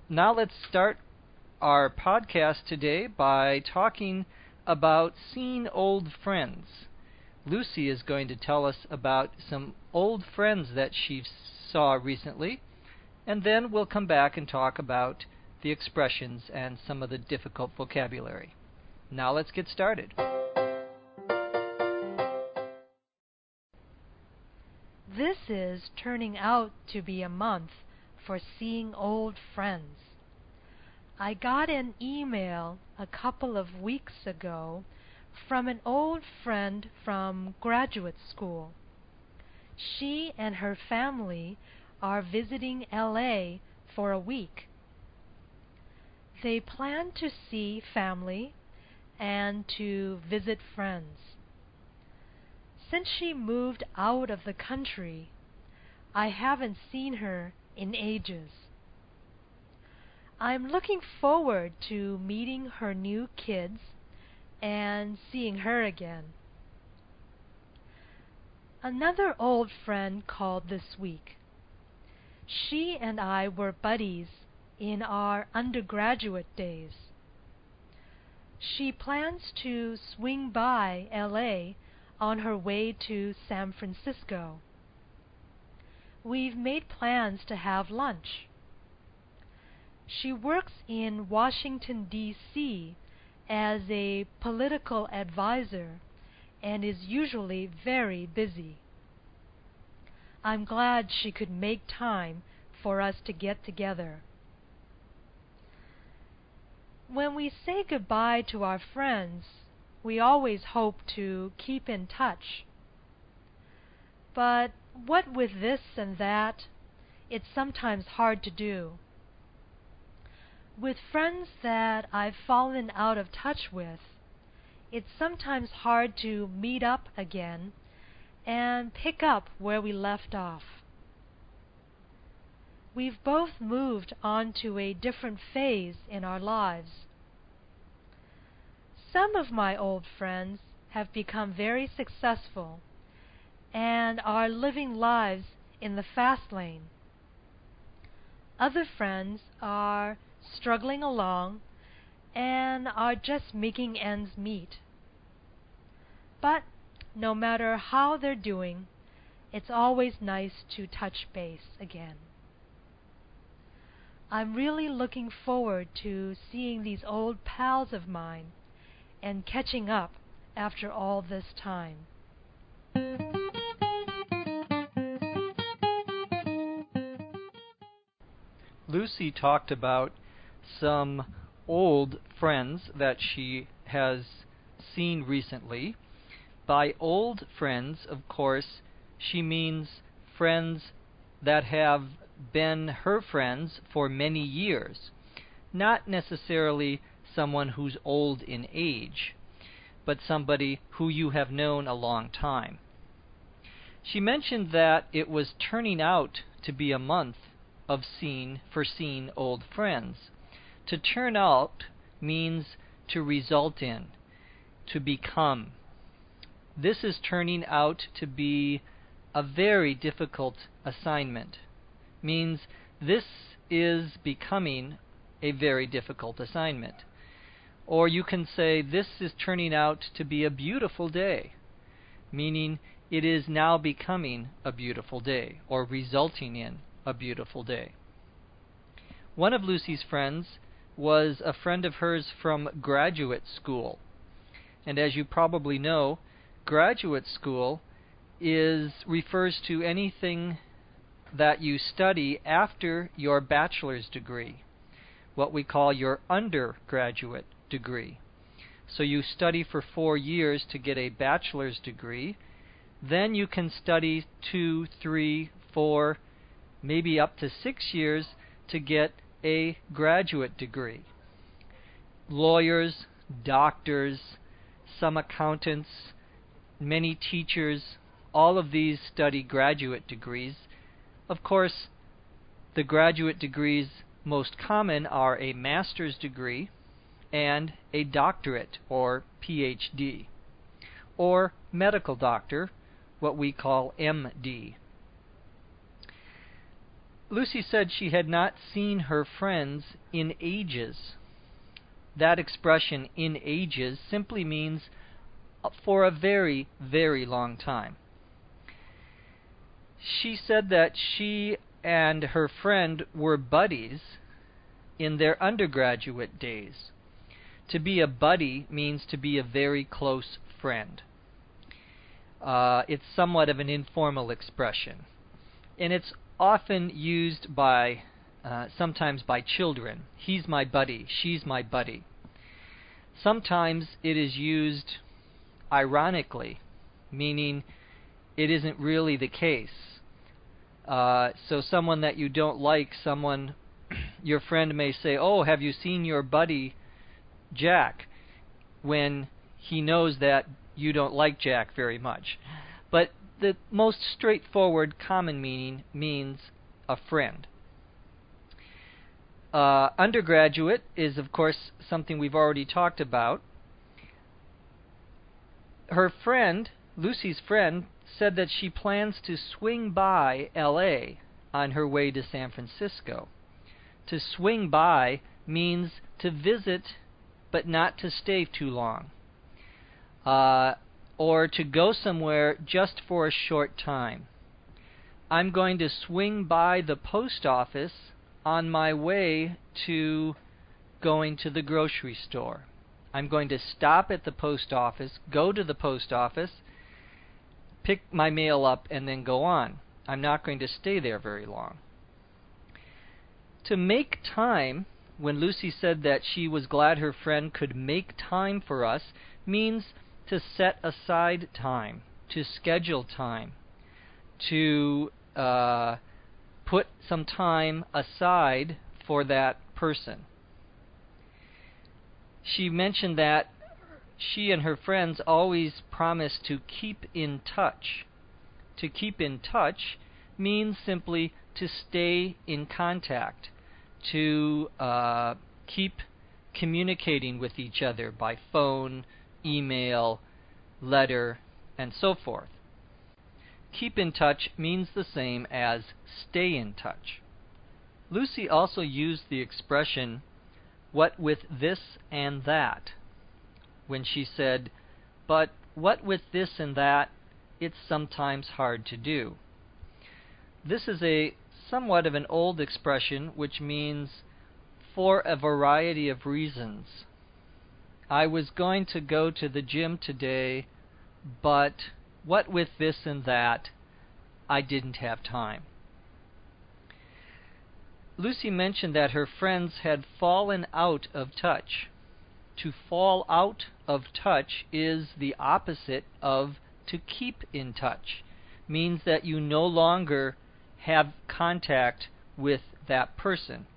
Now let's start our podcast today by talking about seeing old friends. Lucy is going to tell us about some old friends that she saw recently, and then we'll come back and talk about the expressions and some of the difficult vocabulary. Now let's get started. This is turning out to be a month for seeing old friends. I got an email a couple of weeks ago from an old friend from graduate school. She and her family are visiting LA for a week. They plan to see family and to visit friends. Since she moved out of the country, I haven't seen her in ages. I'm looking forward to meeting her new kids and seeing her again. Another old friend called this week. She and I were buddies in our undergraduate days. She plans to swing by LA on her way to San Francisco. We've made plans to have lunch. She works in Washington, D.C. as a political advisor and is usually very busy. I'm glad she could make time for us to get together. When we say goodbye to our friends, we always hope to keep in touch. But what with this and that, it's sometimes hard to do. With friends that I've fallen out of touch with, it's sometimes hard to meet up again and pick up where we left off. We've both moved on to a different phase in our lives. Some of my old friends have become very successful and are living lives in the fast lane. Other friends are struggling along and are just making ends meet. But no matter how they're doing, it's always nice to touch base again. I'm really looking forward to seeing these old pals of mine and catching up after all this time. Lucy talked about some old friends that she has seen recently. By old friends, of course, she means friends that have been her friends for many years, not necessarily someone who's old in age, but somebody who you have known a long time. She mentioned that it was turning out to be a month of seeing old friends. To turn out means to result in, to become. This is turning out to be a very difficult assignment. Means this is becoming a very difficult assignment. Or you can say this is turning out to be a beautiful day, meaning it is now becoming a beautiful day or resulting in a beautiful day. One of Lucy's friends was a friend of hers from graduate school. And as you probably know, graduate school refers to anything that you study after your bachelor's degree, what we call your undergraduate degree. So you study for 4 years to get a bachelor's degree. Then you can study 2, 3, 4, maybe up to 6 years to get a graduate degree. Lawyers, doctors, some accountants, many teachers, all of these study graduate degrees. Of course, the graduate degrees most common are a master's degree and a doctorate or PhD, or medical doctor, what we call MD. Lucy said she had not seen her friends in ages. That expression, in ages, simply means for a very, very long time. She said that she and her friend were buddies in their undergraduate days. To be a buddy means to be a very close friend. It's somewhat of an informal expression, and it's often used by sometimes by children. He's my buddy, she's my buddy. Sometimes it is used ironically, meaning it isn't really the case. So someone that you don't like, your friend may say, "Oh, have you seen your buddy Jack?" when he knows that you don't like Jack very much. But the most straightforward common meaning means a friend. Undergraduate is, of course, something we've already talked about. Her friend, Lucy's friend, said that she plans to swing by LA on her way to San Francisco. To swing by means to visit but not to stay too long, or to go somewhere just for a short time. I'm going to swing by the post office on my way to going to the grocery store. I'm going to stop at the post office, go to the post office, pick my mail up, and then go on. I'm not going to stay there very long. To make time, when Lucy said that she was glad her friend could make time for us, means to set aside time, to schedule time, to put some time aside for that person. She mentioned that she and her friends always promise to keep in touch. To keep in touch means simply to stay in contact, to keep communicating with each other by phone, email, letter, and so forth. Keep in touch means the same as stay in touch. Lucy also used the expression, "what with this and that," when she said, "But what with this and that, it's sometimes hard to do." This is a somewhat of an old expression which means for a variety of reasons. I was going to go to the gym today, but what with this and that, I didn't have time. Lucy mentioned that her friends had fallen out of touch. To fall out of touch is the opposite of to keep in touch. Means that you no longer have contact with that person.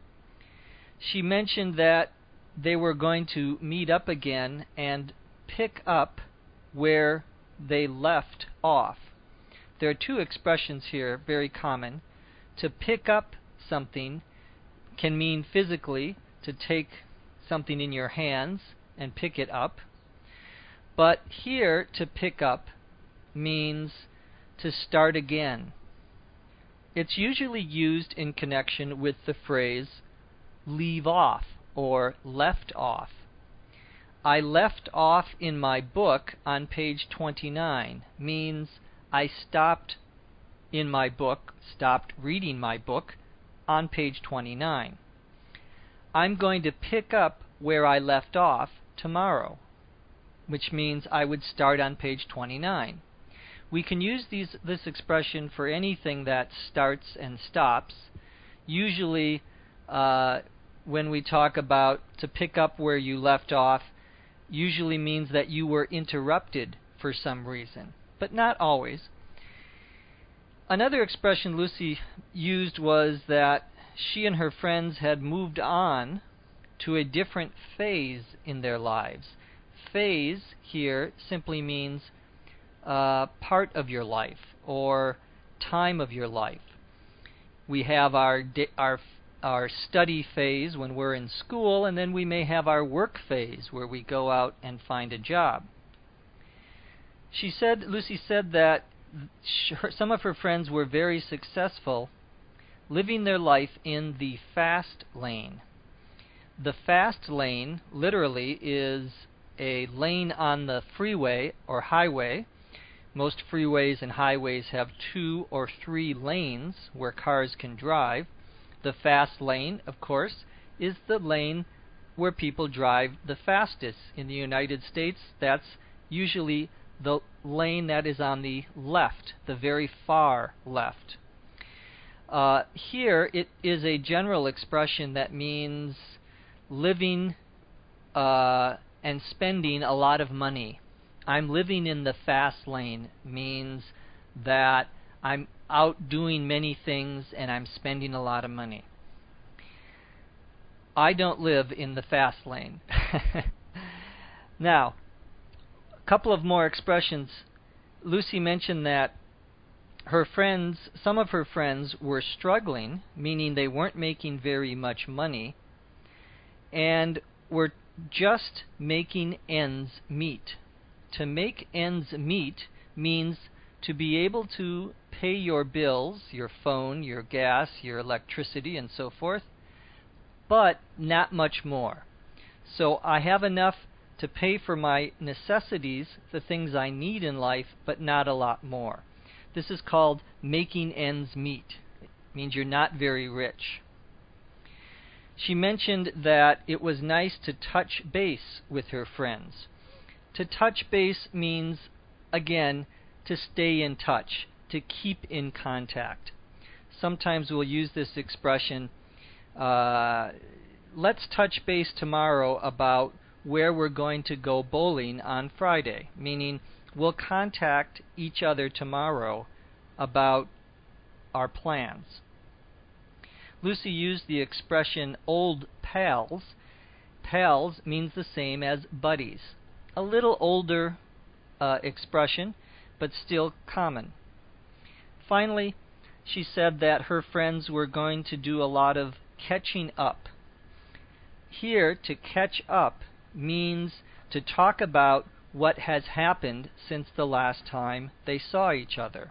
She mentioned that they were going to meet up again and pick up where they left off. There are two expressions here, very common. To pick up something can mean physically, to take something in your hands and pick it up. But here, to pick up means to start again. It's usually used in connection with the phrase leave off or left off. I left off in my book on page 29 means I stopped in my book, stopped reading my book on page 29. I'm going to pick up where I left off tomorrow, which means I would start on page 29. We can use this expression for anything that starts and stops. Usually, when we talk about to pick up where you left off, usually means that you were interrupted for some reason, but not always. Another expression Lucy used was that she and her friends had moved on to a different phase in their lives. Phase here simply means part of your life or time of your life. We have our study phase when we're in school, and then we may have our work phase where we go out and find a job. Lucy said that some of her friends were very successful living their life in the fast lane. The fast lane literally is a lane on the freeway or highway. Most freeways and highways have 2 or 3 lanes where cars can drive. The fast lane, of course, is the lane where people drive the fastest. In the United States, that's usually the lane that is on the left, the very far left. Here, it is a general expression that means living and spending a lot of money. I'm living in the fast lane means that I'm out doing many things and I'm spending a lot of money. I don't live in the fast lane. Now, a couple of more expressions. Lucy mentioned that some of her friends were struggling, meaning they weren't making very much money, and were just making ends meet. To make ends meet means to be able to pay your bills, your phone, your gas, your electricity, and so forth, but not much more. So I have enough to pay for my necessities, the things I need in life, but not a lot more. This is called making ends meet. It means you're not very rich. She mentioned that it was nice to touch base with her friends. To touch base means, again, to stay in touch, to keep in contact. Sometimes we'll use this expression, let's touch base tomorrow about where we're going to go bowling on Friday, meaning we'll contact each other tomorrow about our plans. Lucy used the expression old pals. Pals means the same as buddies. A little older expression, but still common. Finally, she said that her friends were going to do a lot of catching up. Here, to catch up means to talk about what has happened since the last time they saw each other.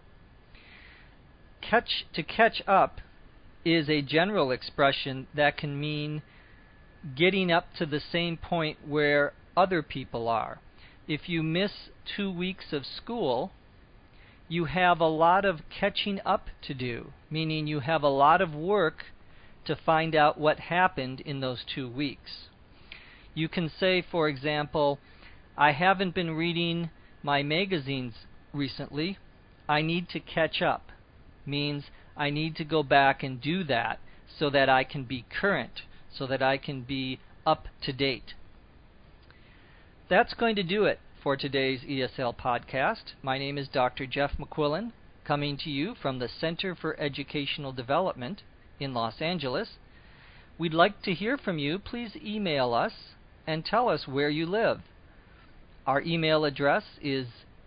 To catch up is a general expression that can mean getting up to the same point where other people are. If you miss 2 weeks of school, you have a lot of catching up to do, meaning you have a lot of work to find out what happened in those 2 weeks. You can say, for example, I haven't been reading my magazines recently. I need to catch up. Means I need to go back and do that so that I can be current, so that I can be up to date. That's going to do it for today's ESL podcast. My name is Dr. Jeff McQuillan, coming to you from the Center for Educational Development in Los Angeles. We'd like to hear from you. Please email us and tell us where you live. Our email address is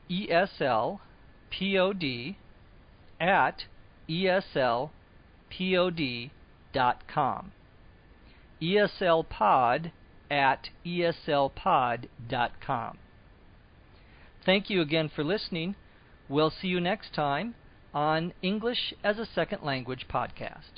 eslpod@eslpod.com. eslpod@eslpod.com. Thank you again for listening. We'll see you next time on English as a Second Language podcast.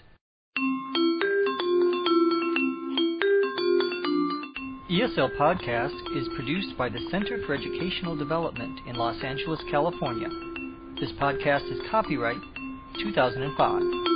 ESL Podcast is produced by the Center for Educational Development in Los Angeles, California. This podcast is copyright 2005.